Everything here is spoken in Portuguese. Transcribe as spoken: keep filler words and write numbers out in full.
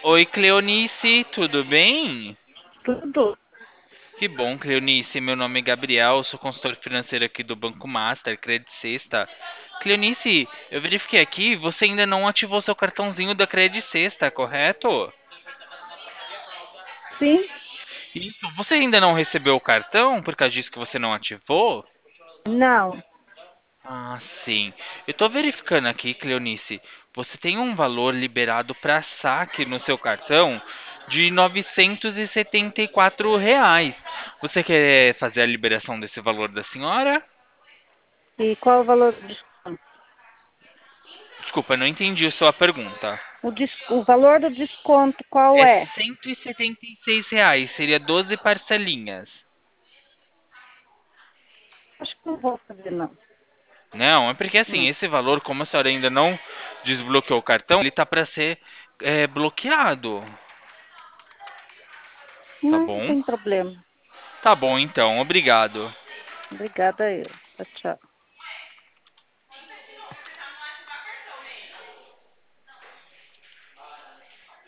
Oi, Cleonice, tudo bem? Tudo. Que bom, Cleonice. Meu nome é Gabriel, sou consultor financeiro aqui do Banco Master, Credit Sexta. Cleonice, eu verifiquei aqui, você ainda não ativou seu cartãozinho da Credit Sexta, correto? Sim? Isso. Você ainda não recebeu o cartão por causa disso que você não ativou? Não. Ah, sim. Eu tô verificando aqui, Cleonice. Você tem um valor liberado para saque no seu cartão de novecentos e setenta e quatro reais. Você quer fazer a liberação desse valor da senhora? E qual o valor do desconto? Desculpa, não entendi a sua pergunta. O, des- o valor do desconto, qual É é? cento e setenta e seis reais, seria doze parcelinhas. Acho que não vou fazer, não. Não, é porque assim, Não, esse valor, como a senhora ainda não desbloqueou o cartão, ele tá para ser é, bloqueado, tá não bom? tem problema. Tá bom então, obrigado. Obrigada eu. Tchau, tchau.